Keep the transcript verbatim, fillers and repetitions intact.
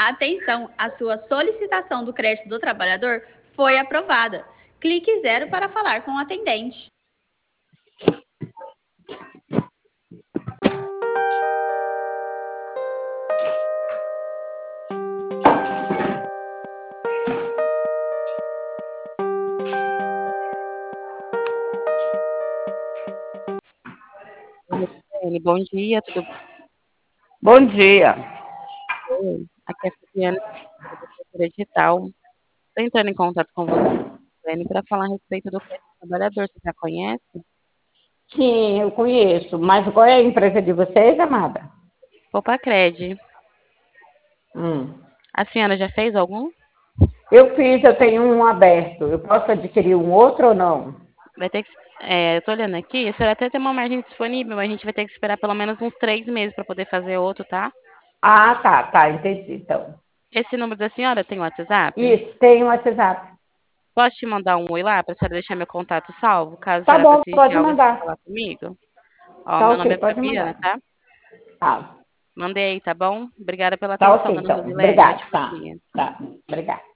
Atenção, a sua solicitação do crédito do trabalhador foi aprovada. Clique zero para falar com o atendente. Oi, bom dia, tudo Bom dia. bem? Aqui é a Fabiana, da Prefeitura Digital. Estou entrando em contato com você para falar a respeito do crédito do trabalhador. Você já conhece? Sim, eu conheço. Mas qual é a empresa de vocês, amada? Popacred. Hum. A senhora já fez algum? Eu fiz, eu tenho um aberto. Eu posso adquirir um outro ou não? Vai ter que. É, eu tô olhando aqui, a senhora até tem uma margem disponível, mas a gente vai ter que esperar pelo menos uns três meses para poder fazer outro, tá? Ah, tá, tá, entendi, então. Esse número da senhora tem WhatsApp? Isso, tem um WhatsApp. Posso te mandar um oi lá para a senhora deixar meu contato salvo, caso a Tá senhora bom, precise de pode algo, é só mandar. falar comigo? Ó, Tá meu ok, nome é pode Fabiana, mandar. tá? Tá, Mandei aí, tá bom? Obrigada pela tá atenção, ok, dona então. Rosilene. Obrigada, Ótimo tá. dia. Tá, obrigada.